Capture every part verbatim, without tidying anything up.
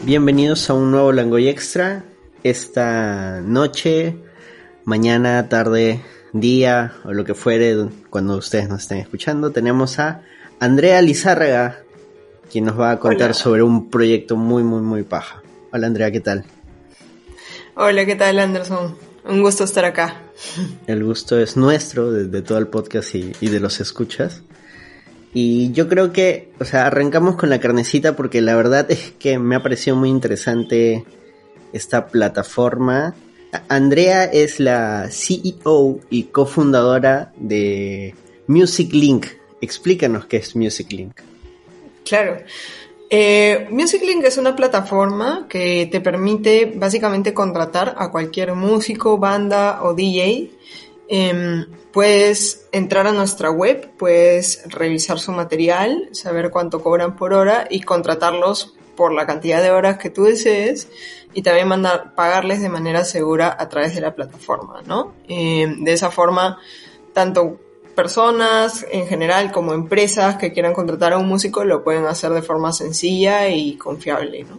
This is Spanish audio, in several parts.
Bienvenidos a un nuevo Langoy Extra. Esta noche, mañana, tarde, día o lo que fuere, cuando ustedes nos estén escuchando, tenemos a Andrea Lizárraga, quien nos va a contar Hola. sobre un proyecto muy, muy, muy paja. Hola Andrea, ¿qué tal? Hola, ¿qué tal Anderson? Un gusto estar acá. El gusto es nuestro, de, de todo el podcast y, y de los escuchas. Y yo creo que, o sea, arrancamos con la carnecita porque la verdad es que me ha parecido muy interesante esta plataforma. Andrea es la C E O y cofundadora de Music Link. Explícanos qué es Music Link. Claro. Eh, Music Link es una plataforma que te permite básicamente contratar a cualquier músico, banda o D J. Eh, puedes entrar a nuestra web, puedes revisar su material, saber cuánto cobran por hora y contratarlos por la cantidad de horas que tú desees y también mandar, pagarles de manera segura a través de la plataforma, ¿no? Eh, de esa forma, tanto personas en general como empresas que quieran contratar a un músico lo pueden hacer de forma sencilla y confiable, ¿no?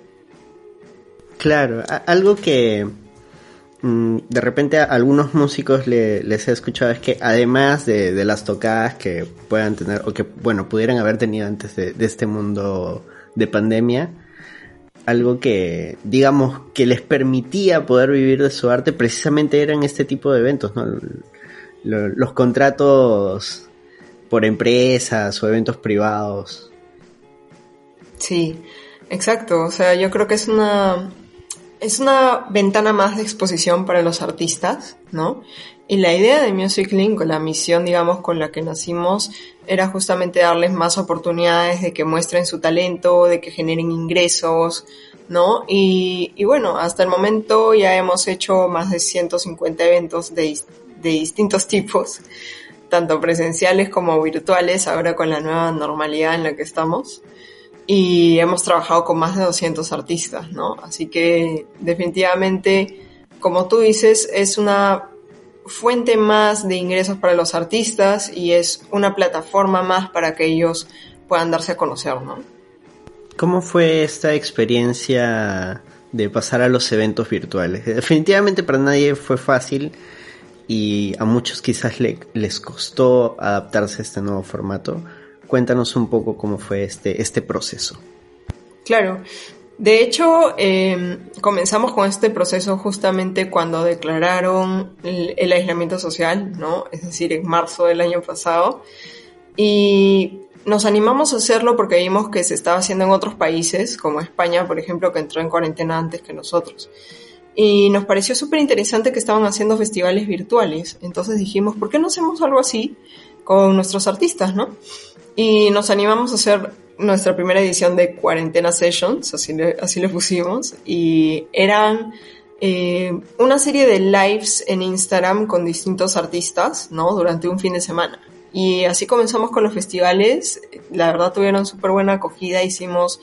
Claro, a- algo que de repente a algunos músicos le, les he escuchado es que además de, de las tocadas que puedan tener o que bueno pudieran haber tenido antes de, de este mundo de pandemia, algo que digamos que les permitía poder vivir de su arte precisamente eran este tipo de eventos, ¿no? Los, los contratos por empresas o eventos privados. Sí, exacto. O sea, yo creo que es una Es una ventana más de exposición para los artistas, ¿no? Y la idea de Music Link, o la misión, digamos, con la que nacimos, era justamente darles más oportunidades de que muestren su talento, de que generen ingresos, ¿no? Y, y bueno, hasta el momento ya hemos hecho más de ciento cincuenta eventos de, de distintos tipos, tanto presenciales como virtuales, ahora con la nueva normalidad en la que estamos. Y hemos trabajado con más de doscientos artistas, ¿no? Así que definitivamente, como tú dices, es una fuente más de ingresos para los artistas y es una plataforma más para que ellos puedan darse a conocer, ¿no? ¿Cómo fue esta experiencia de pasar a los eventos virtuales? Definitivamente para nadie fue fácil y a muchos quizás le, les costó adaptarse a este nuevo formato. Cuéntanos un poco cómo fue este, este proceso. Claro, de hecho eh, comenzamos con este proceso justamente cuando declararon el, el aislamiento social, ¿no? Es decir, en marzo del año pasado, y nos animamos a hacerlo porque vimos que se estaba haciendo en otros países, como España, por ejemplo, que entró en cuarentena antes que nosotros. Y nos pareció súper interesante que estaban haciendo festivales virtuales, entonces dijimos, ¿por qué no hacemos algo así con nuestros artistas, no? Y nos animamos a hacer nuestra primera edición de Cuarentena Sessions, así le, así le pusimos, y eran eh, una serie de lives en Instagram con distintos artistas, ¿no? Durante un fin de semana. Y así comenzamos con los festivales, la verdad tuvieron súper buena acogida, hicimos,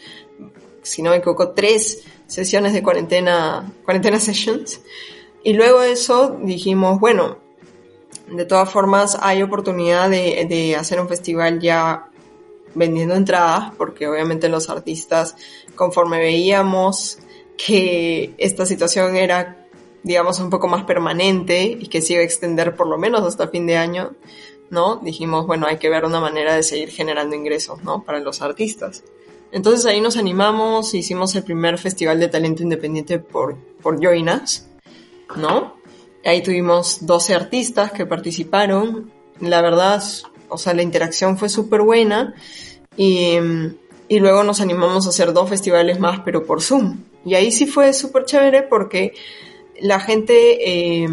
si no me equivoco, tres sesiones de cuarentena, Cuarentena Sessions, y luego de eso dijimos, bueno, de todas formas hay oportunidad de, de hacer un festival ya vendiendo entradas, porque obviamente los artistas, conforme veíamos que esta situación era, digamos, un poco más permanente y que se iba a extender por lo menos hasta fin de año, ¿no? Dijimos, bueno, hay que ver una manera de seguir generando ingresos, ¿no? Para los artistas. Entonces ahí nos animamos, hicimos el primer festival de talento independiente por, por Join Us, ¿no? Ahí tuvimos doce artistas que participaron. La verdad, o sea, la interacción fue súper buena. Y, y luego nos animamos a hacer dos festivales más, pero por Zoom. Y ahí sí fue súper chévere porque la gente eh,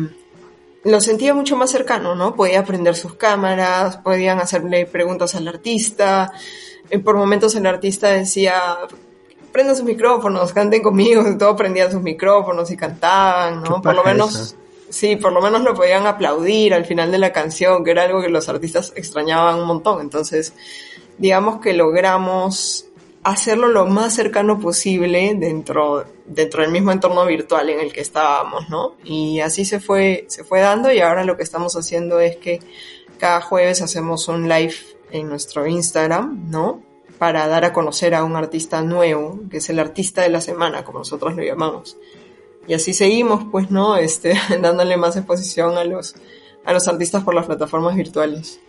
lo sentía mucho más cercano, ¿no? Podía prender sus cámaras, podían hacerle preguntas al artista. Eh, por momentos el artista decía, prendan sus micrófonos, canten conmigo. Y todos prendían sus micrófonos y cantaban, ¿no? Por lo menos... Eso. Sí, por lo menos lo podían aplaudir al final de la canción, que era algo que los artistas extrañaban un montón. Entonces, digamos que logramos hacerlo lo más cercano posible dentro, dentro del mismo entorno virtual en el que estábamos, ¿no? Y así se fue, se fue dando, y ahora lo que estamos haciendo es que cada jueves hacemos un live en nuestro Instagram, ¿no? para dar a conocer a un artista nuevo, que es el artista de la semana, como nosotros lo llamamos. Y así seguimos, pues, ¿no? Este, dándole más exposición a los, a los artistas por las plataformas virtuales.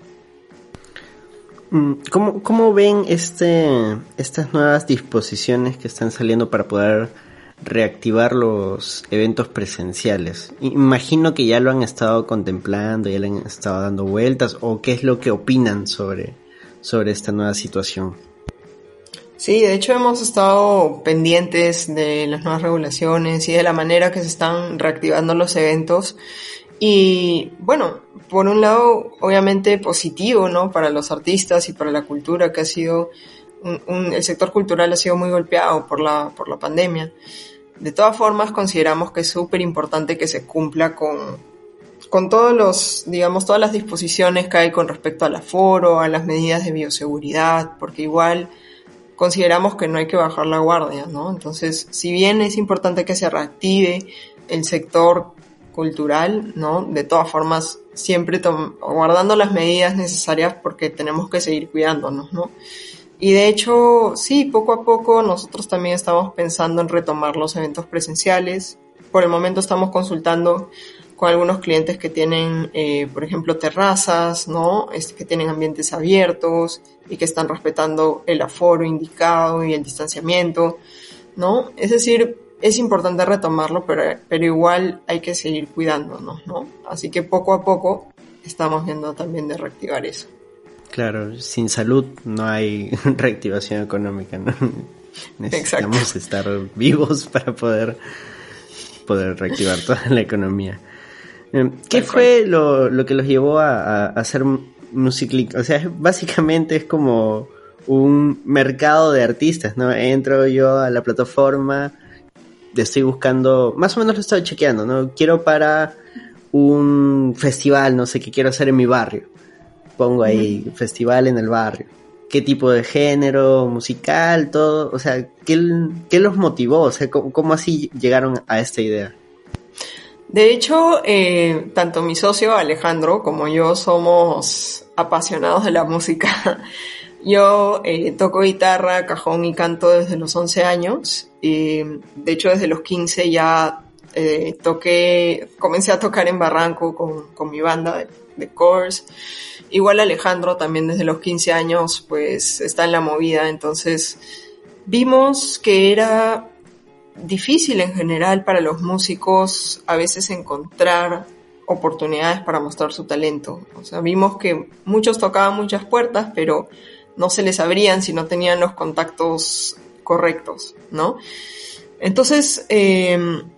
¿Cómo, cómo ven este, estas nuevas disposiciones que están saliendo para poder reactivar los eventos presenciales? Imagino que ya lo han estado contemplando, ya le han estado dando vueltas, o qué es lo que opinan sobre, sobre esta nueva situación. Sí, de hecho hemos estado pendientes de las nuevas regulaciones y de la manera que se están reactivando los eventos. Y bueno, por un lado, obviamente positivo, ¿no? Para los artistas y para la cultura, que ha sido un, un, el sector cultural ha sido muy golpeado por la, por la pandemia. De todas formas, consideramos que es súper importante que se cumpla con, con todos los, digamos, todas las disposiciones que hay con respecto al aforo, a las medidas de bioseguridad, porque igual consideramos que no hay que bajar la guardia, ¿no? Entonces, si bien es importante que se reactive el sector cultural, ¿no? De todas formas, siempre tom- guardando las medidas necesarias porque tenemos que seguir cuidándonos, ¿no? Y de hecho, sí, poco a poco nosotros también estamos pensando en retomar los eventos presenciales. Por el momento estamos consultando con algunos clientes que tienen, eh, por ejemplo, terrazas, ¿no? Este, que tienen ambientes abiertos y que están respetando el aforo indicado y el distanciamiento, ¿no? Es decir, es importante retomarlo, pero, pero igual hay que seguir cuidándonos, ¿no? Así que poco a poco estamos viendo también de reactivar eso. Claro, sin salud no hay reactivación económica, ¿no? Necesitamos Exacto. estar vivos para poder, poder reactivar toda la economía. ¿Qué Tal fue lo, lo que los llevó a, a hacer Music.ly? O sea, básicamente es como un mercado de artistas, ¿no? Entro yo a la plataforma, estoy buscando, más o menos lo estoy chequeando, ¿no? Quiero para un festival, no sé, qué quiero hacer en mi barrio. Pongo ahí, uh-huh. festival en el barrio. ¿Qué tipo de género, musical, todo? O sea, ¿qué, qué los motivó? O sea, ¿cómo, cómo así llegaron a esta idea? De hecho, eh, tanto mi socio Alejandro como yo somos apasionados de la música. Yo eh, toco guitarra, cajón y canto desde los once años. Y, de hecho, desde los quince ya eh, toqué, comencé a tocar en Barranco con, con mi banda de, de covers. Igual Alejandro también desde los quince años pues está en la movida. Entonces vimos que era difícil en general para los músicos a veces encontrar oportunidades para mostrar su talento. O sea, vimos que muchos tocaban muchas puertas, pero no se les abrían si no tenían los contactos correctos, ¿no? Entonces, eh,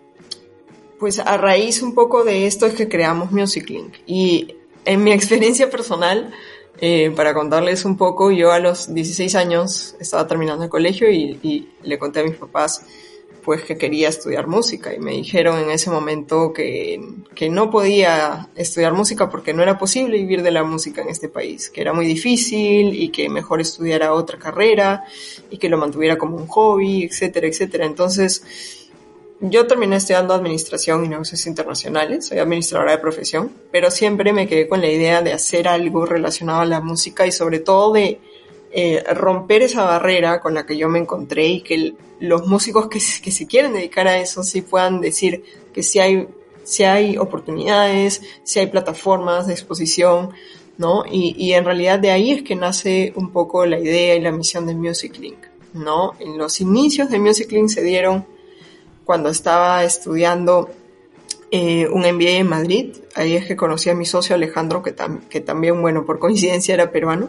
pues a raíz un poco de esto es que creamos Music.ly. Y en mi experiencia personal, eh, para contarles un poco, yo a los dieciséis años estaba terminando el colegio y, y le conté a mis papás pues que quería estudiar música y me dijeron en ese momento que, que no podía estudiar música porque no era posible vivir de la música en este país, que era muy difícil y que mejor estudiara otra carrera y que lo mantuviera como un hobby, etcétera, etcétera. Entonces, yo terminé estudiando Administración y Negocios Internacionales, soy administradora de profesión, pero siempre me quedé con la idea de hacer algo relacionado a la música y sobre todo de Eh, romper esa barrera con la que yo me encontré y que el, los músicos que, que se quieren dedicar a eso sí puedan decir que sí hay, sí hay oportunidades, sí hay plataformas de exposición, ¿no? Y, y en realidad de ahí es que nace un poco la idea y la misión de Music.ly, ¿no? En los inicios de Music.ly se dieron cuando estaba estudiando eh, un M B A en Madrid. Ahí es que conocí a mi socio Alejandro, que, tam, que también, bueno, por coincidencia era peruano.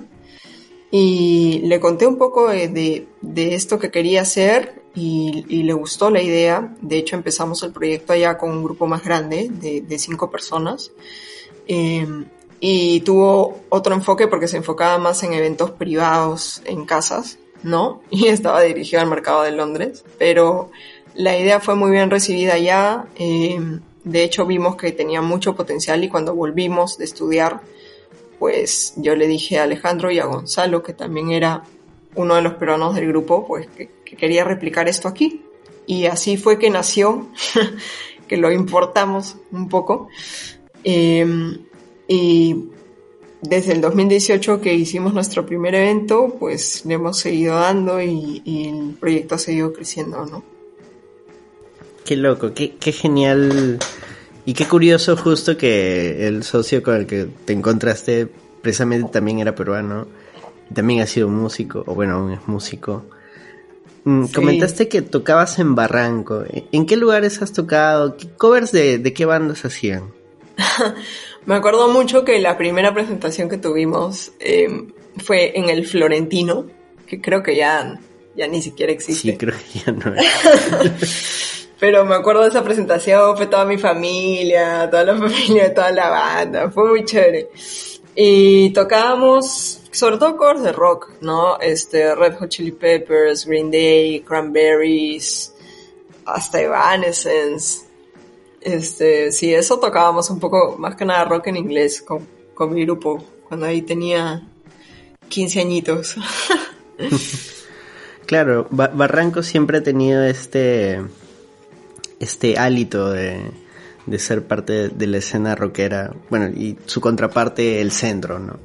Y le conté un poco de, de, de esto que quería hacer y, y le gustó la idea. De hecho, empezamos el proyecto allá con un grupo más grande de, de cinco personas. Eh, y tuvo otro enfoque porque se enfocaba más en eventos privados en casas, ¿no? Y estaba dirigido al mercado de Londres. Pero la idea fue muy bien recibida allá. Eh, de hecho, vimos que tenía mucho potencial y cuando volvimos de estudiar, pues yo le dije a Alejandro y a Gonzalo, que también era uno de los peruanos del grupo, pues que, que quería replicar esto aquí. Y así fue que nació, que lo importamos un poco. Eh, y desde el dos mil dieciocho que hicimos nuestro primer evento, pues le hemos seguido dando y, y el proyecto ha seguido creciendo, ¿no? Qué loco, qué, qué genial y qué curioso justo que el socio con el que te encontraste precisamente también era peruano, también ha sido músico, o bueno, aún es músico. Mm, sí. Comentaste que tocabas en Barranco. ¿En qué lugares has tocado? ¿Qué covers de, de qué bandas hacían? Me acuerdo mucho que la primera presentación que tuvimos eh, fue en el Florentino, que creo que ya, ya ni siquiera existe. Sí, creo que ya no es. Pero me acuerdo de esa presentación, fue toda mi familia, toda la familia, toda la banda, fue muy chévere. Y tocábamos, sobre todo covers de rock, ¿no? Este, Red Hot Chili Peppers, Green Day, Cranberries, hasta Evanescence. Este, sí, eso tocábamos un poco, más que nada rock en inglés con, con mi grupo, cuando ahí tenía quince añitos. Claro, ba- Barranco siempre ha tenido este, este hálito de, de ser parte de, de la escena rockera, bueno, y su contraparte, el centro, ¿no?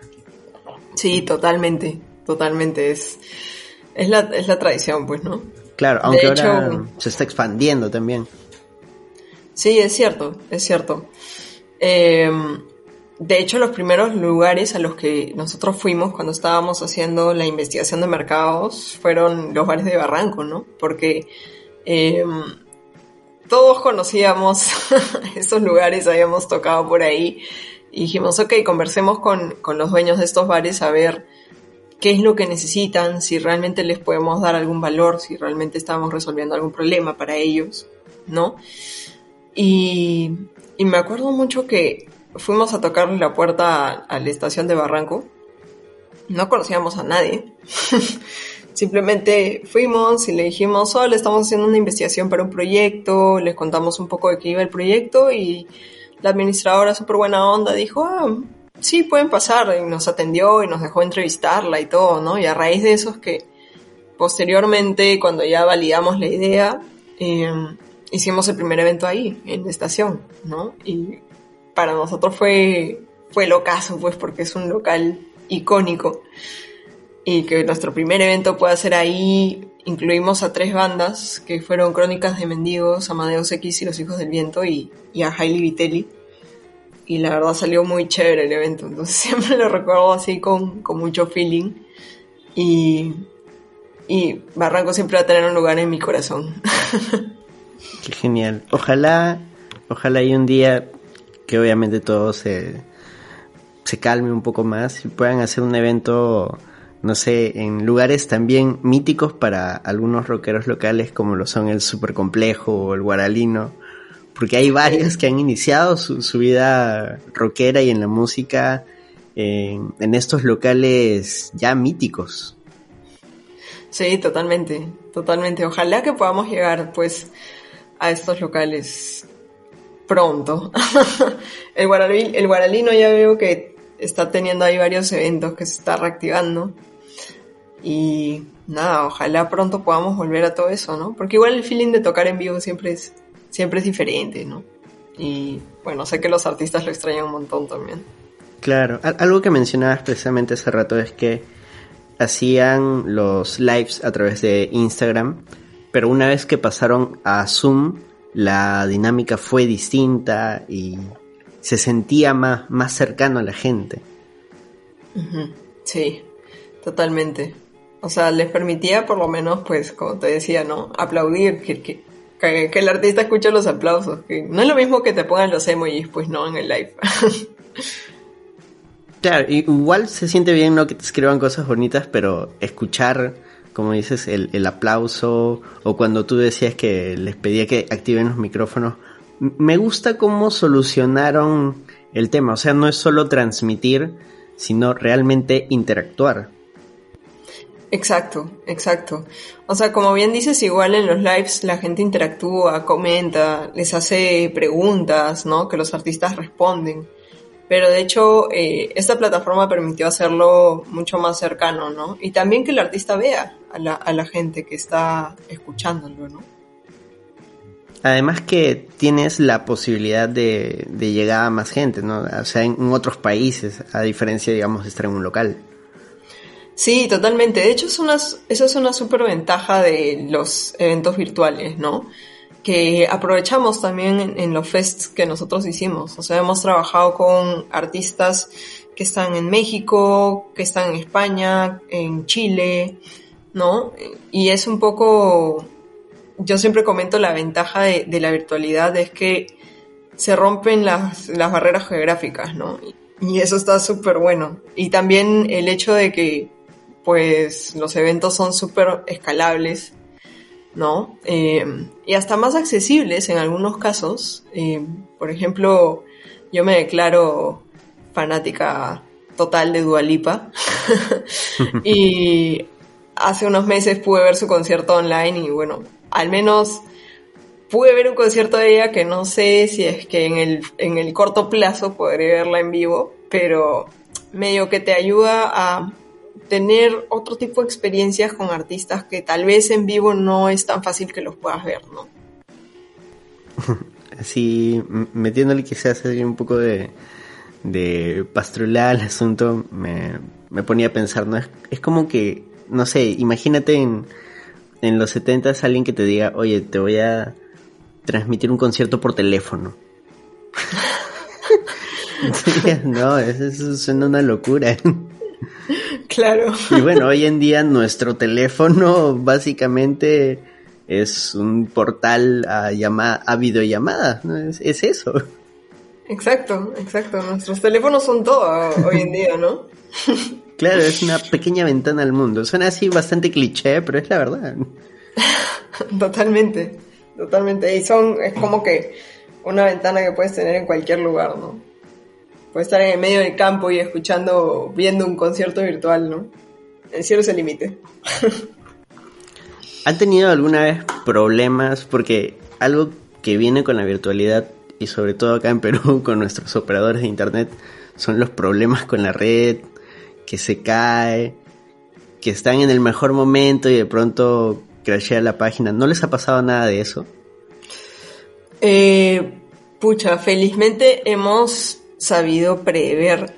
Sí, totalmente, totalmente, es, es la, es la tradición, pues, ¿no? Claro, aunque de hecho, ahora se está expandiendo también. Sí, es cierto, es cierto. Eh, de hecho, los primeros lugares a los que nosotros fuimos cuando estábamos haciendo la investigación de mercados fueron los bares de Barranco, ¿no? Porque eh, todos conocíamos esos lugares, habíamos tocado por ahí y dijimos, ok, conversemos con, con los dueños de estos bares a ver qué es lo que necesitan, si realmente les podemos dar algún valor, si realmente estamos resolviendo algún problema para ellos, ¿no? Y, y me acuerdo mucho que fuimos a tocarle la puerta a, a la estación de Barranco. No conocíamos a nadie. Simplemente fuimos y le dijimos, hola, estamos haciendo una investigación para un proyecto. Les contamos un poco de qué iba el proyecto y la administradora, súper buena onda, dijo, ah, sí, pueden pasar. Y nos atendió y nos dejó entrevistarla y todo, ¿no? Y a raíz de eso es que posteriormente, cuando ya validamos la idea, eh, hicimos el primer evento ahí, en la estación, ¿no? Y para nosotros fue, fue locazo, pues, porque es un local icónico. Y que nuestro primer evento pueda ser ahí, incluimos a tres bandas, que fueron Crónicas de Mendigos, Amadeus X y Los Hijos del Viento, y, y a Hailey Vitelli. Y la verdad salió muy chévere el evento, entonces siempre lo recuerdo así con, con mucho feeling. Y, y Barranco siempre va a tener un lugar en mi corazón. Qué genial. Ojalá, ojalá hay un día que obviamente todo se, se calme un poco más y puedan hacer un evento, no sé, en lugares también míticos para algunos rockeros locales como lo son el Supercomplejo o el Guaralino, porque hay varios que han iniciado su, su vida rockera y en la música en, en estos locales ya míticos. Sí, totalmente, totalmente. Ojalá que podamos llegar, pues, a estos locales pronto. el, Guaralí, el Guaralino ya veo que está teniendo ahí varios eventos que se está reactivando y nada, ojalá pronto podamos volver a todo eso, ¿no? Porque igual el feeling de tocar en vivo siempre es, siempre es diferente, ¿no? Y bueno, sé que los artistas lo extrañan un montón también. Claro, algo que mencionabas precisamente hace rato es que hacían los lives a través de Instagram, pero una vez que pasaron a Zoom, la dinámica fue distinta y se sentía más, más cercano a la gente. Uh-huh. Sí, totalmente. O sea, les permitía por lo menos, pues, como te decía, ¿no? Aplaudir, que, que, que, que el artista escuche los aplausos. Que no es lo mismo que te pongan los emojis, pues, ¿no? En el live. Claro, igual se siente bien, ¿no? Que te escriban cosas bonitas, pero escuchar, como dices, el, el aplauso, o cuando tú decías que les pedía que activen los micrófonos, me gusta cómo solucionaron el tema. O sea, no es solo transmitir, sino realmente interactuar. Exacto, exacto. O sea, como bien dices, igual en los lives la gente interactúa, comenta, les hace preguntas, ¿no? Que los artistas responden. Pero de hecho, eh, esta plataforma permitió hacerlo mucho más cercano, ¿no? Y también que el artista vea a la, a la gente que está escuchándolo, ¿no? Además que tienes la posibilidad de, de llegar a más gente, ¿no? O sea, en, en otros países, a diferencia, digamos, de estar en un local. Sí, totalmente. De hecho, es una, eso es una súper ventaja de los eventos virtuales, ¿no? Que aprovechamos también en, en los fests que nosotros hicimos. O sea, hemos trabajado con artistas que están en México, que están en España, en Chile, ¿no? Y es un poco... Yo siempre comento la ventaja de, de la virtualidad es que se rompen las, las barreras geográficas, ¿no? Y, y eso está súper bueno. Y también el hecho de que, pues, los eventos son súper escalables, ¿no? Eh, y hasta más accesibles en algunos casos. Eh, por ejemplo, yo me declaro fanática total de Dua Lipa y hace unos meses pude ver su concierto online y bueno, al menos pude ver un concierto de ella que no sé si es que en el, en el corto plazo podré verla en vivo, pero medio que te ayuda a tener otro tipo de experiencias con artistas que tal vez en vivo no es tan fácil que los puedas ver, ¿no? Sí, metiéndole quizás un poco de, de pastrulada al asunto, me, me ponía a pensar, ¿no? Es, es como que, no sé, imagínate en, en los setentas alguien que te diga, oye, te voy a transmitir un concierto por teléfono. No, eso, eso suena una locura. Claro. Y bueno, hoy en día nuestro teléfono básicamente es un portal a llama, a videollamadas, ¿no? Es, es eso. Exacto, exacto. Nuestros teléfonos son todo hoy en día, ¿no? Claro, es una pequeña ventana al mundo. Suena así bastante cliché, pero es la verdad. Totalmente, totalmente. Y son, es como que una ventana que puedes tener en cualquier lugar, ¿no? Puedes estar en el medio del campo y escuchando, viendo un concierto virtual, ¿no? El cielo es el límite. ¿Han tenido alguna vez problemas? Porque algo que viene con la virtualidad, y sobre todo acá en Perú con nuestros operadores de internet, son los problemas con la red, que se cae, que están en el mejor momento y de pronto crashea la página. ¿No les ha pasado nada de eso? Eh, pucha, felizmente hemos sabido prever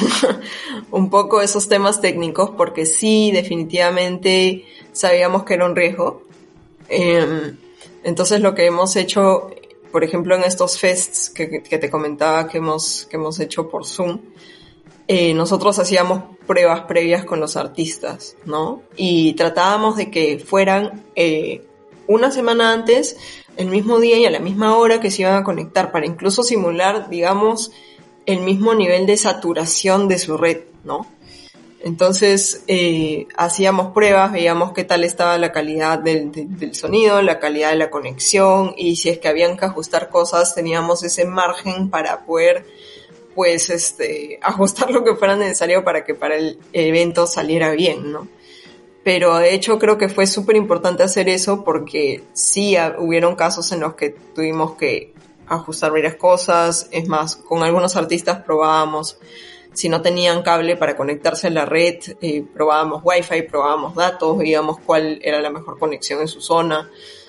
un poco esos temas técnicos porque sí, definitivamente sabíamos que era un riesgo. Eh, entonces lo que hemos hecho, por ejemplo, en estos fests que, que te comentaba que hemos, que hemos hecho por Zoom, eh, nosotros hacíamos pruebas previas con los artistas, ¿no? Y tratábamos de que fueran eh, una semana antes, el mismo día y a la misma hora que se iban a conectar, para incluso simular, digamos, el mismo nivel de saturación de su red, ¿no? Entonces, eh, hacíamos pruebas, veíamos qué tal estaba la calidad del, del, del sonido, la calidad de la conexión, y si es que habían que ajustar cosas, teníamos ese margen para poder, pues, este, ajustar lo que fuera necesario para que para el evento saliera bien, ¿no? Pero de hecho creo que fue súper importante hacer eso porque sí hubieron casos en los que tuvimos que ajustar varias cosas. Es más, con algunos artistas probábamos, si no tenían cable para conectarse a la red, eh, probábamos wifi, probábamos datos, veíamos cuál era la mejor conexión en su zona.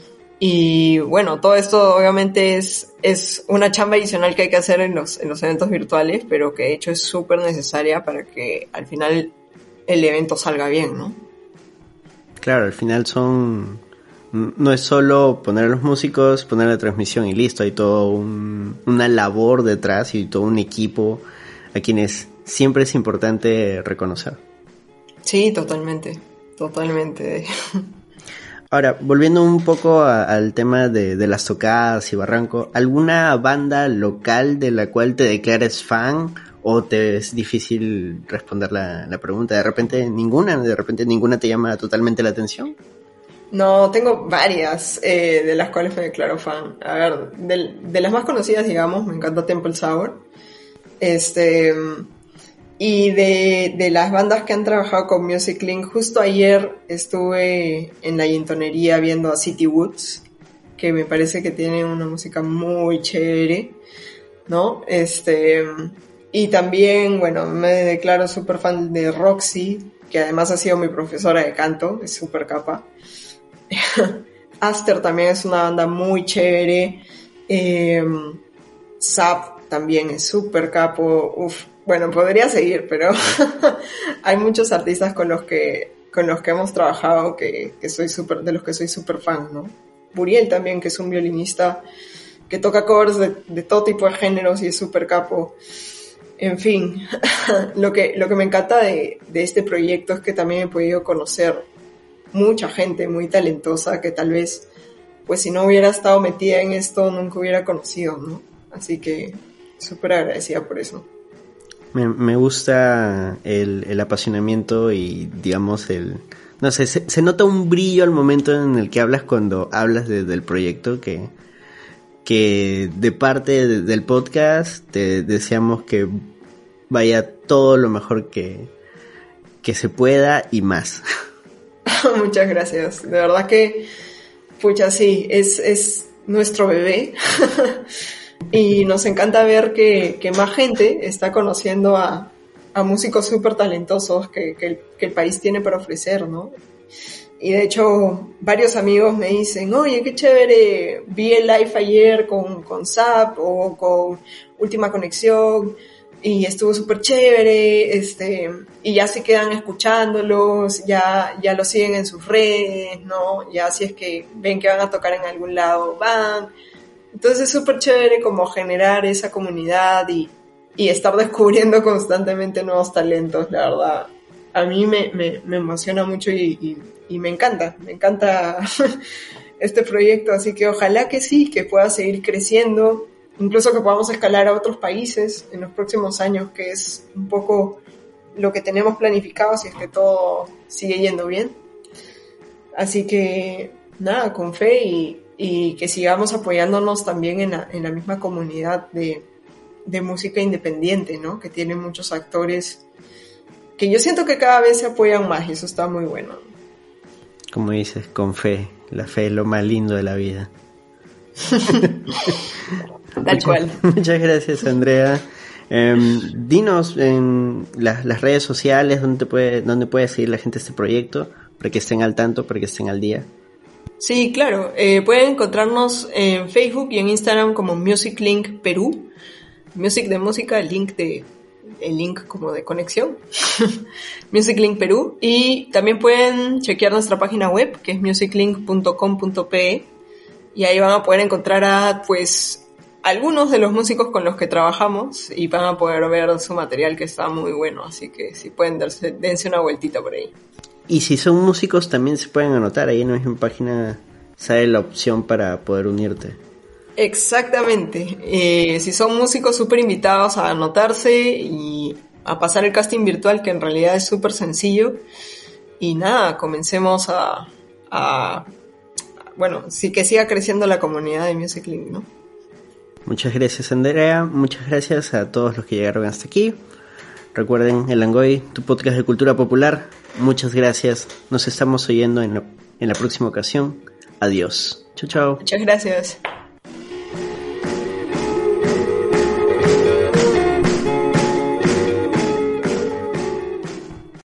Y bueno, todo esto obviamente es, es una chamba adicional que hay que hacer en los, en los eventos virtuales, pero que de hecho es súper necesaria para que al final el evento salga bien, ¿no? Claro, al final son... No es solo poner a los músicos, poner la transmisión y listo. Hay todo un, una labor detrás y todo un equipo a quienes siempre es importante reconocer. Sí, totalmente, totalmente. Ahora, volviendo un poco a, al tema de, de las tocadas y Barranco, ¿alguna banda local de la cual te declares fan o te es difícil responder la, la pregunta? ¿De repente ninguna? ¿De repente ninguna te llama totalmente la atención? No, tengo varias eh, de las cuales me declaro fan. A ver, de, de las más conocidas, digamos, me encanta Temple Sour. Este, y de, de las bandas que han trabajado con Music Link, justo ayer estuve en la Gintonería viendo a City Woods, que me parece que tiene una música muy chévere, ¿no? Este, y también, bueno, me declaro súper fan de Roxy, que además ha sido mi profesora de canto, es súper capa. Aster también es una banda muy chévere. Eh, Zap también es súper capo. Uf, bueno, podría seguir, pero hay muchos artistas con los que con los que hemos trabajado que, que soy súper, de los que soy súper fan, ¿no? Buriel también, que es un violinista que toca covers de, de todo tipo de géneros y es súper capo. En fin, lo que, lo que me encanta de, de este proyecto es que también he podido conocer mucha gente muy talentosa que tal vez, pues si no hubiera estado metida en esto, nunca hubiera conocido, ¿no? Así que súper agradecida por eso. Me, me gusta el, el apasionamiento y, digamos, el... No sé, se, se nota un brillo al momento en el que hablas cuando hablas de, del proyecto, que, que de parte de, del podcast te deseamos que vaya todo lo mejor que, que se pueda y más. Muchas gracias. De verdad que, pucha, sí, es, es nuestro bebé. Y nos encanta ver que, que más gente está conociendo a, a músicos súper talentosos que, que, el, que el país tiene para ofrecer, ¿no? Y de hecho, varios amigos me dicen, oye, qué chévere, vi el live ayer con, con Zap o con Última Conexión y estuvo súper chévere, este, y ya se quedan escuchándolos, ya, ya los siguen en sus redes, ¿no? Ya si es que ven que van a tocar en algún lado, van. Entonces es súper chévere como generar esa comunidad y, y estar descubriendo constantemente nuevos talentos, la verdad. A mí me, me, me emociona mucho y, y, y me encanta, me encanta este proyecto, así que ojalá que sí, que pueda seguir creciendo, incluso que podamos escalar a otros países en los próximos años, que es un poco lo que tenemos planificado si es que todo sigue yendo bien. Así que nada, con fe y y que sigamos apoyándonos también en la, en la misma comunidad de, de música independiente, ¿no? Que tiene muchos actores que yo siento que cada vez se apoyan más y eso está muy bueno. Como dices, con fe. La fe es lo más lindo de la vida. Tal muchas, cual. Muchas gracias, Andrea. Eh, dinos en las, las redes sociales dónde, te puede, dónde puede seguir la gente este proyecto, para que estén al tanto, para que estén al día. Sí, claro. Eh, pueden encontrarnos en Facebook y en Instagram como Music Link Perú. Music de música, link de el link como de conexión. Music Link Perú. Y también pueden chequear nuestra página web, que es music link punto com punto pe. Y ahí van a poder encontrar a, pues, algunos de los músicos con los que trabajamos y van a poder ver su material que está muy bueno. Así que si pueden darse, dense una vueltita por ahí. Y si son músicos también se pueden anotar, ahí en la misma página sale la opción para poder unirte. Exactamente, eh, si son músicos súper invitados a anotarse y a pasar el casting virtual, que en realidad es súper sencillo. Y nada, comencemos a, a, bueno, sí que siga creciendo la comunidad de Music Link, ¿no? Muchas gracias, Andrea, muchas gracias a todos los que llegaron hasta aquí. Recuerden, El Langoy, tu podcast de cultura popular. Muchas gracias. Nos estamos oyendo en la, en la próxima ocasión. Adiós. Chao, chao. Muchas gracias.